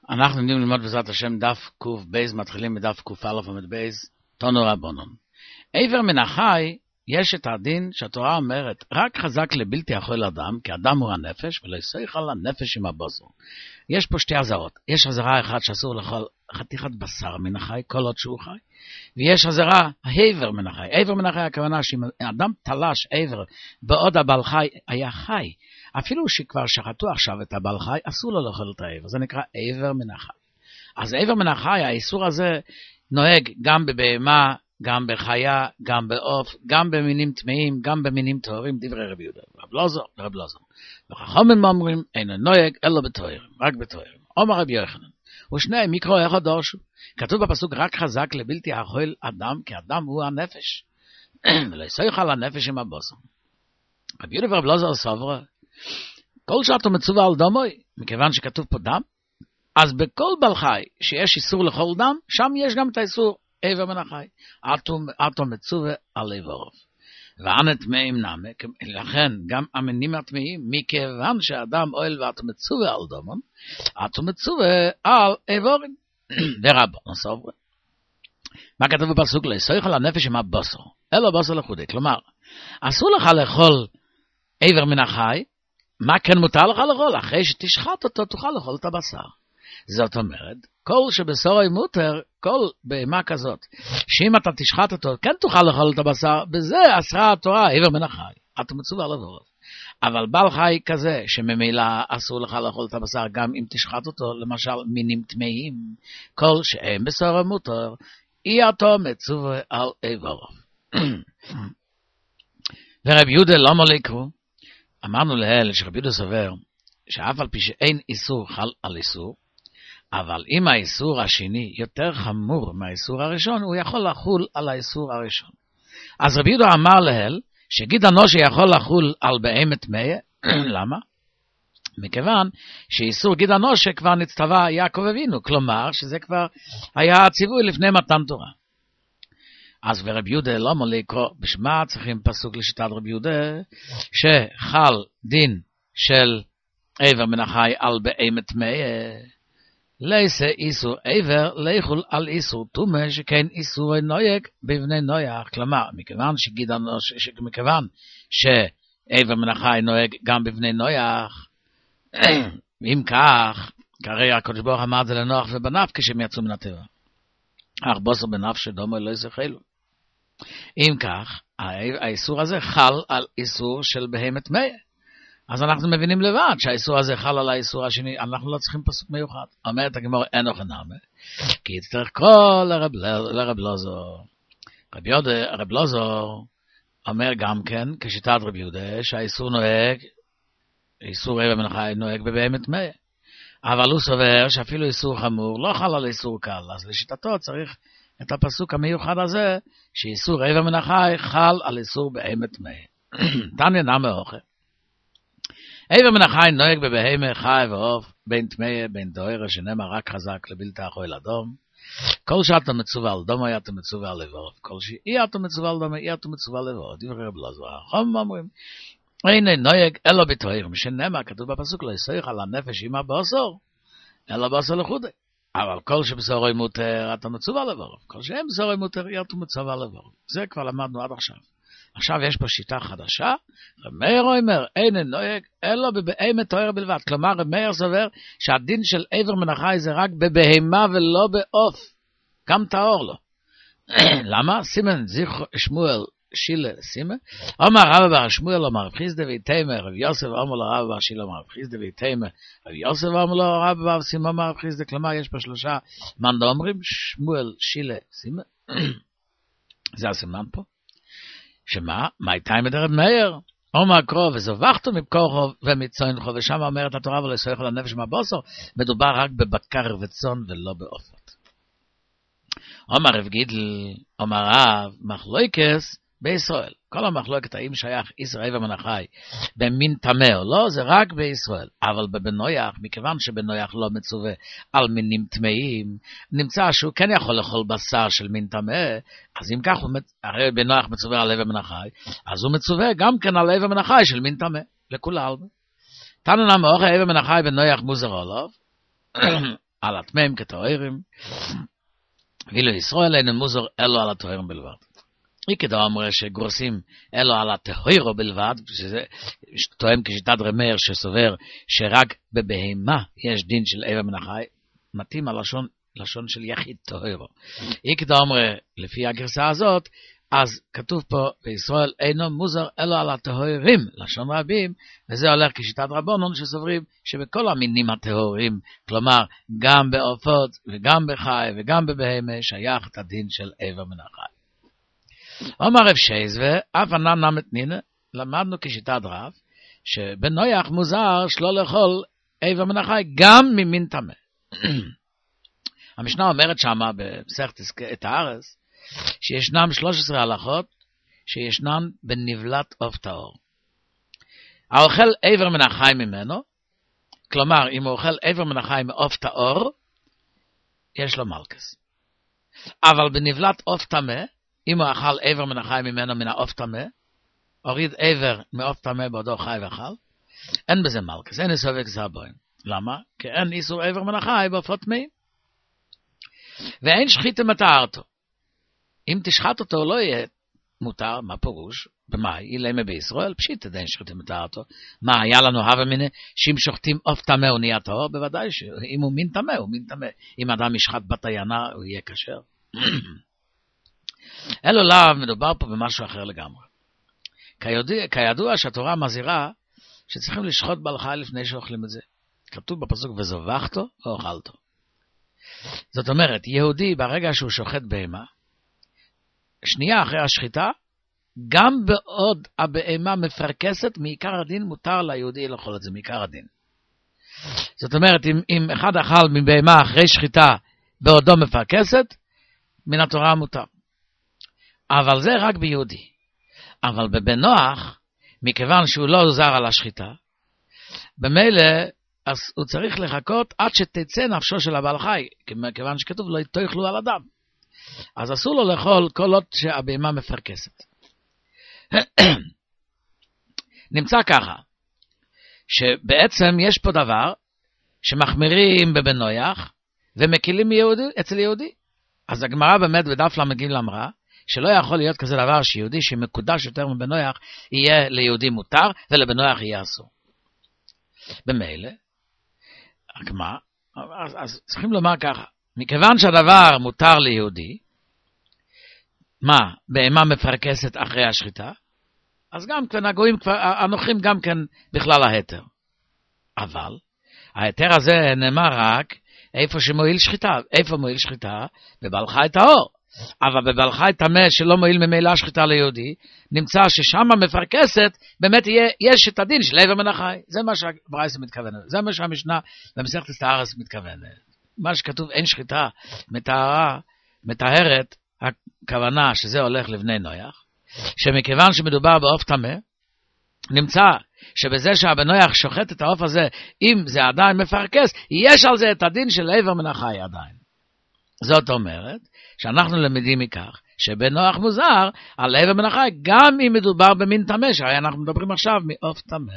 אנחנו יודעים ללמוד בעזרת השם דף קוף בייז, מתחילים בדף קוף א' עמוד בייז, תנו רבונון. עבר מן החי, יש את הדין שהתורה אומרת, רק חזק לבלתי יכול אדם, כי אדם הוא הנפש, ולא יסייך על הנפש עם הבוסר. יש פה שתי עזרות. יש עזרה אחת שאסור לאכול חתיכת בשר מן החי, כל עוד שהוא חי, ויש עזרה העבר מן החי. עבר מן החי הכוונה שאם אדם תלש עבר בעוד הבעל חי היה חי, אפילו שכבר שחטו עכשיו את הבעל חי, אסור לו לאכול את העבר. זה נקרא עבר מן החי. אז עבר מן החי, האיסור הזה נוהג גם בבהמה, גם בחיה, גם בעוף, גם במינים טמאים, גם במינים טהורים, דברי רבי יהודה. רב לוזר. וחכמים אומרים, אין נוהג אלא בטהורים, רק בטהורים. אומר רבי יוחנן, ושניהם מקרא אחד דורשו. כתוב בפסוק, רק חזק לבלתי יכול אדם, כי אדם הוא הנפש. ולא יסייך על הנפש עם הבוסר. רבי יהודה ורב לוזר סוברה, כל שאתה מצווה על דמוי, מכיוון שכתוב פה דם, אז בכל בעל חי שיש איסור לכל דם, שם יש גם את האיסור עבר מן החי. אתו מצווה על עברוב. ואנה טמאים נמה, לכן גם המינים הטמאים, מכיוון שהאדם אוהל ואתו מצווה על דמון, אתו מצווה על עבורים. ורבנו סובר. מה כתוב בפסוק? לא יסייך על הנפש עם הבוסר, אלא בוסר לחודי. כלומר, אסור לך לאכול עבר מן החי, מה כן מותר לך לאכול? אחרי שתשחט אותו, תוכל לאכול את הבשר. זאת אומרת, כל שבשורי מותר, כל בהמה כזאת, שאם אתה תשחט אותו, כן תוכל לאכול את הבשר, בזה אסרה התורה, עבר מן החי. אתה מצווה לעבור. אבל בעל חי כזה, שממילא אסור לך לאכול את הבשר, גם אם תשחט אותו, למשל מינים טמאים, כל שאין בשורי מותר, אי אתה מצווה על עברו. ורב יהודה למה לקרוא? אמרנו להל שרב יהודה סובר, שאף על פי שאין איסור חל על איסור, אבל אם האיסור השני יותר חמור מהאיסור הראשון, הוא יכול לחול על האיסור הראשון. אז רבי יהודה אמר להל, שגיד אנושי יכול לחול על בהמת טמאה. למה? מכיוון שאיסור גיד אנושי כבר נצטווה יעקב אבינו, כלומר שזה כבר היה הציווי לפני מתן תורה. אז ורבי יהודה למה לקרוא, בשמה צריכים פסוק לשיטת רבי יהודה, שחל דין של עבר מן החי על בהמת טמאה, לייסה איסור עבר ליחול על איסור טומאה, שכן איסור נויג בבני נויח. כלומר, מכיוון שעבר מן החי נוהג גם בבני נויח, אם כך, כרי הקדוש ברוך אמר את זה לנוח ובניו כשהם יצאו מן הטבע. אך בוסר בנפש דומה לא יזכלו. אם כך, האיסור הזה חל על איסור של בהמת טמאה. אז אנחנו מבינים לבד שהאיסור הזה חל על האיסור השני, אנחנו לא צריכים פסוק מיוחד. אומרת הגמרא אין אוכנמה, כי יצטרך כל לרב לוזר. רב לוזר אומר גם כן, כשיטת רב יהודה, שהאיסור נוהג, איסור עבר מן החי נוהג בבהמת טמאה. אבל הוא סובר שאפילו איסור חמור לא חל על איסור קל, אז לשיטתו צריך את הפסוק המיוחד הזה, שאיסור עבר מן החי חל על איסור בהמת טמאה. תניא נמי אוכל. עבר מן החי נוהג בבהמה חי ועוף, בין טמאה בין דוהרה, שנאמר רק חזק לבלתי יכול אדום. כל שאתה מצווה על דומה, אתה מצווה על עבור. כל שאי אתה מצווה על דומה, אי אתה מצווה על עבור. דברי רב לוזר. החכמים אומרים, אין נוהג אלא בטהורים, שנאמר כתוב בפסוק, לא יסייך על הנפש עם הבוסר, אלא בוסר לחודי. אבל כל שבשורי מותר, אתה מצווה על עבור. כל שאין בשורי מותר, אתה מצווה על עבור. זה כבר למדנו עד עכשיו. עכשיו יש פה שיטה חדשה, רמאיר אומר, אין נוהג, אלא בבהמת טהורה בלבד. כלומר, רמאיר סובר שהדין של עבר מן החי זה רק בבהמה ולא בעוף. גם טהור לו. למה? סימן זכר שמואל שילה סימן. אומר רב בר שמואל אמר רב חיסדא ויתימה, רב יוסף אמר לו רב בר שילה אמר רב חיסדא ויתימה, רב יוסף אמר לו רב בר סימן אמר רב חיסדא. כלומר, יש פה שלושה אומרים, שמואל שילה סימן. זה הסימן פה. שמה? מה איתי מדרב מאיר? אומר קרוב, וזובחתו מבקורכו ומצוינכו, ושם אומרת התורה ולא יסייך על הנפש מהבוסר, מדובר רק בבקר וצאן ולא בעופות. אומר רב גידל, אומר רב, מחלוקס בישראל. כל המחלוקת האם שייך ישראל עבר מן החי במין טמא או לא, זה רק בישראל. אבל בבנויח, מכיוון שבנויח לא מצווה על מינים טמאים, נמצא שהוא כן יכול לאכול בשר של מין טמא, אז אם כך, הרי בנויח מצווה על עבר מן החי, אז הוא מצווה גם כן על עבר מן החי של מין טמא, לכולם. תנא נמי אוכל עבר מן החי בנויח מוזר עליו, על הטמאים כטהורים, ואילו ישראל אין מוזר אלו על הטהורים בלבד. כדאי אומר שגורסים אלו על הטהורו בלבד, שזה תואם כשיטת רמר שסובר שרק בבהמה יש דין של איבר מן החי, מתאים הלשון של יחיד טהורו. כדאי אומר לפי הגרסה הזאת, אז כתוב פה בישראל אינו מוזר אלו על הטהורים, לשון רבים, וזה הולך כשיטת רבונון שסוברים שבכל המינים הטהורים, כלומר גם בעופות וגם בחי וגם בבהמה שייך את הדין של איבר מן החי. אומר רב שייזווה, אף ענן נמת נינה, למדנו כשיטת רב, שבנויח מוזר שלא לאכול איבר מן החי, גם ממין טמא. המשנה אומרת שמה, במסכת את הארץ, שישנם 13 הלכות, שישנם בנבלת עוף טהור. האוכל איבר מן החי ממנו, כלומר, אם הוא אוכל איבר מן החי מעוף טהור, יש לו מלכס. אבל בנבלת עוף טמא, אם הוא אכל איבר מן החי ממנו מן העוף טמא, הוריד איבר מעוף טמא בעודו חי ואכל, אין בזה מלכס, אין ספק זרבוין. למה? כי אין איסור איבר מן החי בעופות טמאים. ואין שחיתה מטהרתו. אם תשחט אותו לא יהיה מותר, מה פירוש? במה? אילמה בישראל? פשיט אין שחיתה מטהרתו. מה, היה לנו הווה מיני, שאם שוחטים עוף טמא הוא נהיה טהור? בוודאי שאם הוא מין טמא, הוא מין טמא. אם אדם ישחט בתיינה, הוא יהיה כשר. אלו לאו מדובר פה במשהו אחר לגמרי. כידוע שהתורה מזהירה שצריכים לשחוט בעל חי לפני שאוכלים את זה. כתוב בפסוק וזובחתו ואוכלתו. זאת אומרת, יהודי ברגע שהוא שוחט בהמה, שנייה אחרי השחיטה, גם בעוד הבהמה מפרקסת, מעיקר הדין מותר ליהודי לאכול את זה, מעיקר הדין. זאת אומרת, אם אחד אכל מבהמה אחרי שחיטה בעודו מפרקסת, מן התורה מותר. אבל זה רק ביהודי. אבל בבן נוח, מכיוון שהוא לא עוזר על השחיטה, במילא אז הוא צריך לחכות עד שתצא נפשו של הבעל חי, כיוון שכתוב לא תאכלו על אדם. אז אסור לו לאכול כל עוד שהבהמה מפרקסת. נמצא ככה, שבעצם יש פה דבר שמחמירים בבן נוח ומקילים אצל יהודי. אז הגמרא באמת בדף למגיל אמרה, שלא יכול להיות כזה דבר שיהודי שמקודש יותר מבן נוח יהיה ליהודי מותר ולבן נוח יהיה אסור. במילא, רק מה? אז צריכים לומר ככה, מכיוון שהדבר מותר ליהודי, מה? בהמה מפרקסת אחרי השחיטה, אז גם כן הגויים, הנוחים גם כן בכלל ההיתר. אבל ההיתר הזה נאמר רק איפה שמועיל שחיטה. איפה מועיל שחיטה? בבעל חי טהור. אבל בבעל חי טמא שלא מועיל ממילא שחיטה ליהודי, נמצא ששם מפרקסת, באמת יש את הדין של איבר מן החי. זה מה שהברייתא מתכוונת. זה מה שהמשנה במסכת הארץ מתכוונת. מה שכתוב אין שחיטה מטהרת, הכוונה שזה הולך לבני נוח, שמכיוון שמדובר בעוף טמא, נמצא שבזה שהבן נוח שוחט את העוף הזה, אם זה עדיין מפרקס, יש על זה את הדין של איבר מן החי עדיין. זאת אומרת, שאנחנו למדים מכך, שבן נוח מוזר על איבר מן החי, גם אם מדובר במין טמא, שהרי אנחנו מדברים עכשיו מעוף טמא.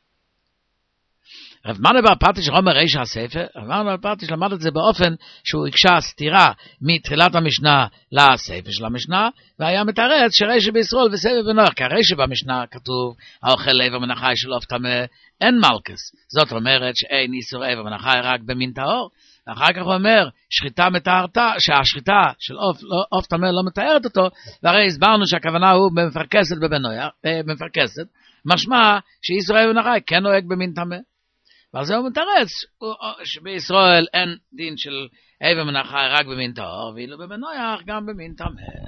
רב מנה בר פטיש רומר ריש הספר, רב מנה בר פטיש למד את זה באופן שהוא הקשה סתירה מתחילת המשנה לספר של המשנה, והיה מתרץ שריש בישראל וסבב בן נוח, כי הריש במשנה כתוב, האוכל איבר מן החי של עוף טמא, אין מלכס. זאת אומרת שאין איסור איבר מן החי רק במין טהור, ואחר כך הוא אומר, שחיטה מטהרתה, שהשחיטה של עוף טמא לא מתארת אותו, והרי הסברנו שהכוונה הוא במפרקסת בבן נוח, במפרקסת, משמע שאיסור איבר מן החי כן נוהג במין טמא. ועל זה הוא מתרץ שבישראל אין דין של איבר מן החי רק במין טהור, ואילו בבן נוח גם במין טמא.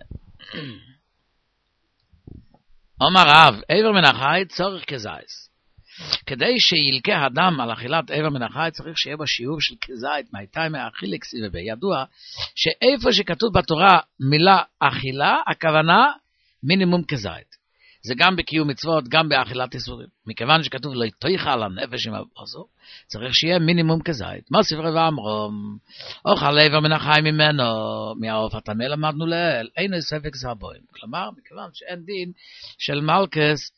אומר רב, איבר מן החי צורך כזית. כדי שילקה אדם על אכילת איבר מן החי, צריך שיהיה בו שיעור של כזית, מהייתה מאכיל כסיבה. ידוע שאיפה שכתוב בתורה מילה אכילה, הכוונה מינימום כזית. זה גם בקיום מצוות, גם באכילת איסורים. מכיוון שכתוב לא תאכל על הנפש עם הבוסו, צריך שיהיה מינימום כזית. מה ספרי ואמרום, אוכל איבר מן החי ממנו, מהעוף הטמא למדנו לאל, אין ספק זרבוים. כלומר, מכיוון שאין דין של מלכס,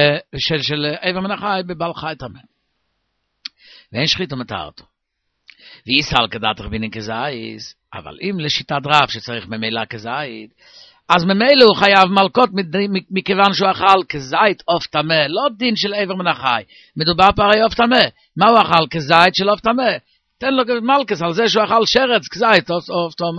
של איבר מן החי בבעל חי טמא. ואין שחיטה מטהרתו. וישראל כדעת רבינן כזית, אבל אם לשיטת רב שצריך ממילא כזית, אז ממילא הוא חייב מלקות מכיוון שהוא אכל כזית עוף טמא, לא דין של עבר מן החי, מדובר פה הרי עוף טמא, מה הוא אכל? כזית של עוף טמא, תן לו מלכס על זה שהוא אכל שרץ כזית עוף טמא.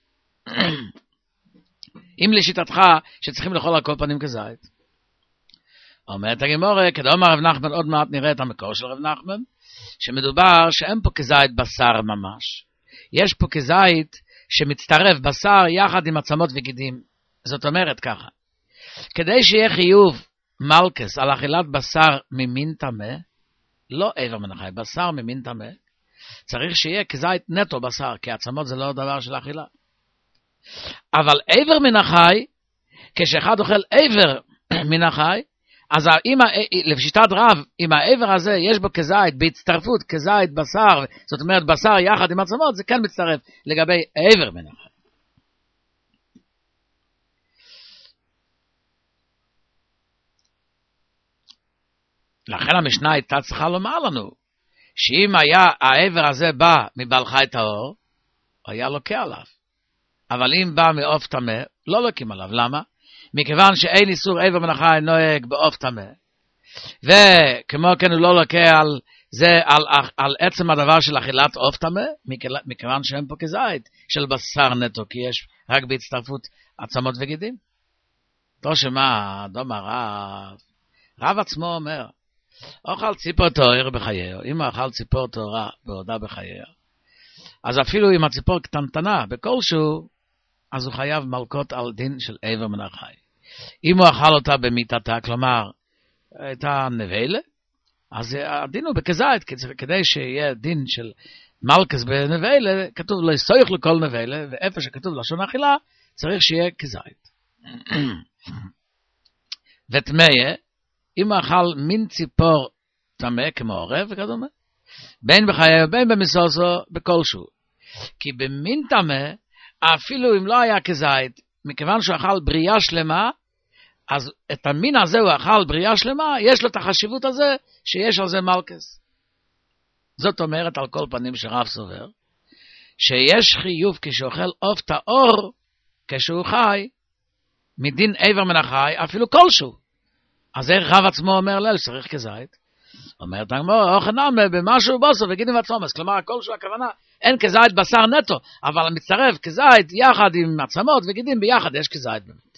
אם לשיטתך שצריכים לאכול על כל פנים כזית. אומרת הגמרא, כדאמר רב נחמן, עוד מעט נראה את המקור של רב נחמן, שמדובר שאין פה כזית בשר ממש, יש פה כזית שמצטרף בשר יחד עם עצמות וגידים. זאת אומרת ככה, כדי שיהיה חיוב מלכס על אכילת בשר ממין טמא, לא עבר מן החי, בשר ממין טמא, צריך שיהיה כזית נטו בשר, כי עצמות זה לא דבר של אכילה. אבל עבר מן החי, כשאחד אוכל עבר מן החי, אז לפשיטת רב, אם העבר הזה יש בו כזית, בהצטרפות כזית בשר, זאת אומרת בשר יחד עם עצמות, זה כן מצטרף לגבי עבר מן החי. לכן המשנה הייתה צריכה לומר לנו, שאם היה העבר הזה בא מבעל חי טהור, היה לוקה עליו. אבל אם בא מעוף טמא, לא לוקים עליו. למה? מכיוון שאין איסור עבר מן החי נוהג בעוף טמא. וכמו כן הוא לא לוקה על זה, על עצם הדבר של אכילת עוף טמא, מכיוון שאין פה כזית של בשר נטו, כי יש רק בהצטרפות עצמות וגידים. תושמה, דומה רב עצמו אומר, אוכל ציפור תואר בחייה, אם הוא אכל ציפור תוארה בעודה בחייה, אז אפילו אם הציפור קטנטנה בכלשהו, אז הוא חייב מלקות על דין של עבר מן החי. אם הוא אכל אותה במיטתה, כלומר, הייתה נבלה, אז הדין הוא בכזית, כדי שיהיה דין של מלכס בנבלה, כתוב לא יסויך לכל נבלה, ואיפה שכתוב לשון אכילה, צריך שיהיה כזית. ותמיה, אם הוא אכל מין ציפור טמא כמו עורב וכדומה, בין בחיי ובין במסוסו בכלשהו. כי במין טמא, אפילו אם לא היה כזית, מכיוון שהוא אכל בריאה שלמה, אז את המין הזה הוא אכל בריאה שלמה, יש לו את החשיבות הזה שיש על זה מלכס. זאת אומרת על כל פנים שרב סובר, שיש חיוב כשאוכל עוף טהור, כשהוא חי, מדין עבר מן החי, אפילו כלשהו. אז איך רב עצמו אומר ליל, צריך כזית? אומרת הגמרא, אוכנם במשהו בוסו וגידים עצומס, כלומר כלשהו הכוונה, אין כזית בשר נטו, אבל מצטרף כזית יחד עם עצמות וגידים ביחד, יש כזית באמת.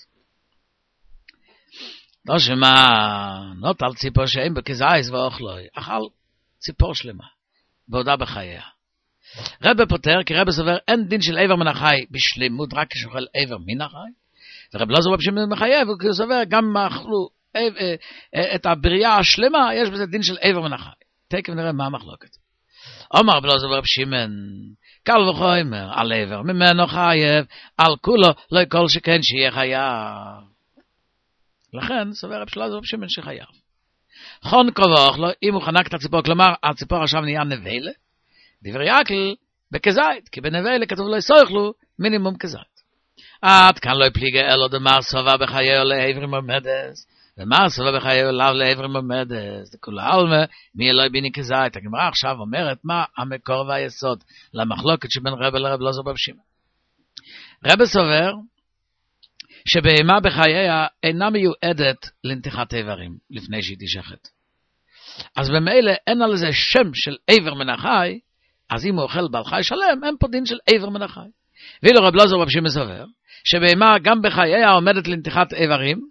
לא שמה, נוט על ציפור שאין בכזית ואוכלוי, אכל ציפור שלמה, בעודה בחייה. רב פותר, כי רב סובר, אין דין של עבר מן החי בשלמות, רק כשאוכל עבר מן החי, ורב לא זורב שמחייב, הוא סובר, גם אכלו את הבריאה השלמה, יש בזה דין של עבר מן החי. תכף נראה מה המחלוקת. אומר רב לא זורב שמן, קל וחומר, על עבר, ממנו חייב, על כולו, לא כל שכן שיהיה חייב. לכן סובר רב שלא זורב שמן שחייב. חון כבוך לו, אם הוא חנק את הציפור, כלומר, הציפור עכשיו נהיה נבלה, דבר יקל בכזית, כי בנבלה כתוב לא יסויכלו מינימום כזית. עד כאן לא יפליגה אלו דמר סובה בחיי לעברים עומדס, ומר סובה בחיי לאו לעברים עומדס, דכולה עלמה, מי אלוהי ביני כזית. הגמרא עכשיו אומרת מה המקור והיסוד למחלוקת שבין רב לרב לא זורב שמן. רב סובר שבהמה בחייה אינה מיועדת לנתיחת איברים לפני שהיא תשחט. אז במילא אין על זה שם של עבר מן החי, אז אם הוא אוכל בעל חי שלם, אין פה דין של עבר מן החי. ואילו רב לא זורב שמן סובר שבהמה גם בחייה עומדת לנתיחת איברים,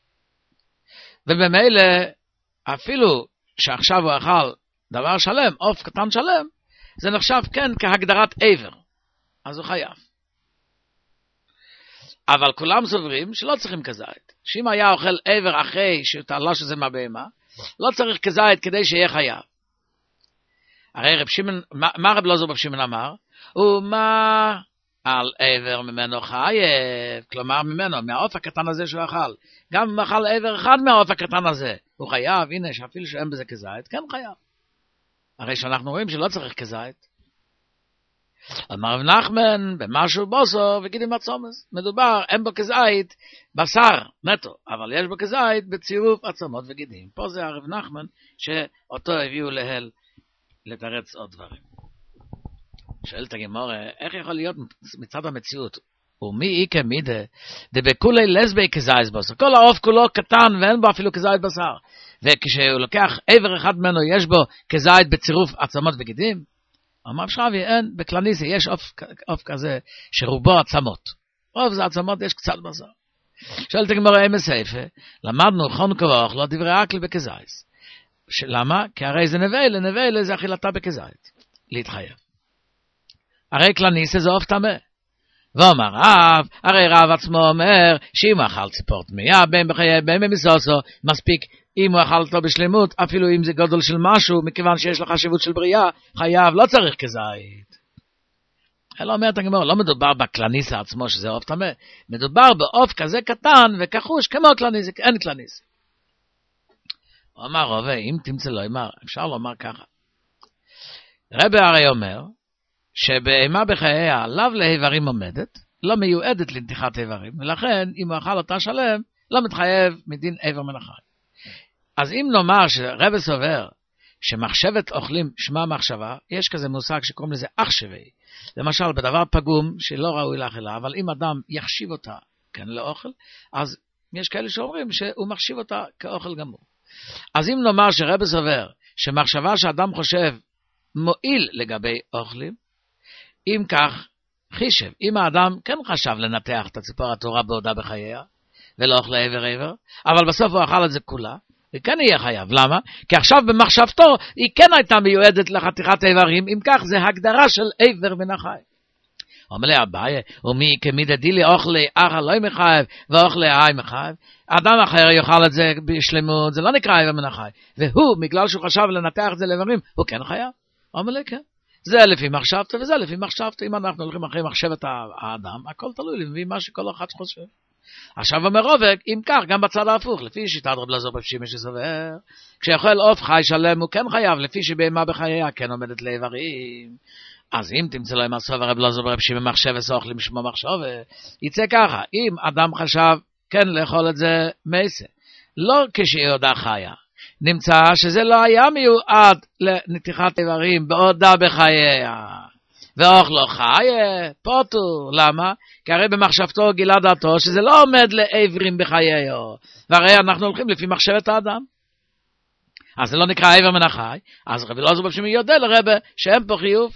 ובמילא אפילו שעכשיו הוא אכל דבר שלם, עוף קטן שלם, זה נחשב כן כהגדרת עבר, אז הוא חייב. אבל כולם סוברים שלא צריכים כזית, שאם היה אוכל עבר אחרי שתעלה שזה מהבהמה, לא צריך כזית כדי שיהיה חייב. הרי רב שמעון, מה רב לא זורב שמעון אמר? ומה על עבר ממנו חייב, כלומר ממנו, מהעוף הקטן הזה שהוא אכל. גם אם אכל עבר אחד מהעוף הקטן הזה, הוא חייב, הנה שאפילו שאין בזה כזית, כן חייב. הרי שאנחנו רואים שלא צריך כזית. אמר רב נחמן, במשהו בוסו וגידים עצומס. מדובר, אין בו כזית, בשר נטו, אבל יש בו כזית בצירוף עצמות וגידים. פה זה הרב נחמן, שאותו הביאו להל לתרץ עוד דברים. שואלת הגמרא, איך יכול להיות מצד המציאות? ומי איקה מידה, דבכולי לסבי כזית בשר. כל העוף כולו קטן ואין בו אפילו כזית בשר. וכשהוא לוקח עבר אחד ממנו, יש בו כזית בצירוף עצמות וגידים? אמר שרבי, אין, בקלניסי יש עוף כזה שרובו עצמות. רוב זה עצמות, יש קצת בשר. שואלת הגמרא אמס איפה, למדנו חונקו ואוכלו דברי אקל בכזית. למה? כי הרי זה נבלה זה אכילתה בכזית. להתחייב. הרי קלניסי זה עוף טמא. ואומר רב, הרי רב עצמו אומר, שאם הוא אכל ציפור טמאה, בין בחיי, בין במסוסו, מספיק אם הוא אכל אותו בשלמות, אפילו אם זה גודל של משהו, מכיוון שיש לו חשיבות של בריאה, חייב, לא צריך כזית. אלא אומרת הגמרא, לא מדובר בקלניסה עצמו שזה עוף טמא, מדובר בעוף כזה קטן וכחוש כמו קלניסה, אין קלניסה. הוא אמר רובה, אם תמצא לו, אפשר לומר ככה. רבי הרי אומר, שבהמה בחייה לאו לאיברים עומדת, לא מיועדת לנתיחת איברים, ולכן אם הוא אכל אותה שלם, לא מתחייב מדין איבר מן החי. אז אם נאמר שרבי סובר שמחשבת אוכלים שמה מחשבה, יש כזה מושג שקוראים לזה אחשבי. למשל בדבר פגום שלא ראוי לאכילה, אבל אם אדם יחשיב אותה כן לאוכל, אז יש כאלה שאומרים שהוא מחשיב אותה כאוכל גמור. אז אם נאמר שרבי סובר שמחשבה שאדם חושב מועיל לגבי אוכלים, אם כך חישב, אם האדם כן חשב לנתח את הציפור התורה בעודה בחייה, ולא אוכל עבר, אבל בסוף הוא אכל את זה כולה, היא כן יהיה חייב. למה? כי עכשיו במחשבתו היא כן הייתה מיועדת לחתיכת איברים, אם כך זה הגדרה של איבר מן החי. אומר לי אביי, ומי כמידה דילי אוכלי אחר לא מחייב ואוכלי אי מחייב, אדם אחר יאכל את זה בשלמות, זה לא נקרא איבר מן החי, והוא בגלל שהוא חשב לנתח את זה לאיברים, הוא כן חייב. אומר לי כן. זה לפי מחשבת וזה לפי מחשבת. אם אנחנו הולכים אחרי מחשבת האדם, הכל תלוי לפי מה שכל אחד חושב. עכשיו אומר רווק, אם כך, גם בצד ההפוך, לפי שיטת רב אלעזר בן שמעון שסובר, כשיאכל עוף חי שלם הוא כן חייב, לפי שבהמה בחייה כן עומדת לאיברים. אז אם תמצא לו עם הסובר רב אלעזר בן שמעון מחשבת אוכלים שמו מחשבת, יצא ככה, אם אדם חשב כן לאכול את זה מייסה, לא כשהיא עודה חיה, נמצא שזה לא היה מיועד לנתיחת איברים בעודה בחייה, ואוכלו חיה, פוטו. למה? כי הרי במחשבתו גילה דעתו שזה לא עומד לאיברים בחייהו, והרי אנחנו הולכים לפי מחשבת האדם, אז זה לא נקרא איבר מן החי. אז רבי אלעזר בן שמעון יודע לרבי שאין פה חיוב.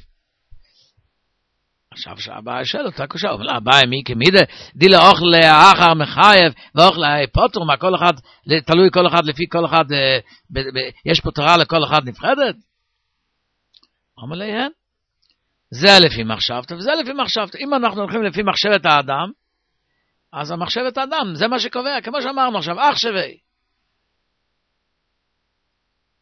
עכשיו שהבא שואל אותה קושה, אבל הבא מי כמידה דילה אוכל לאחר מחייב ואוכל פוטו, מה כל אחד תלוי כל אחד לפי כל אחד, יש פה תורה לכל אחד נפחדת? אומר לי, זה לפי מחשבת וזה לפי מחשבת. אם אנחנו הולכים לפי מחשבת האדם, אז המחשבת האדם זה מה שקובע, כמו שאמרנו עכשיו, אחשבי.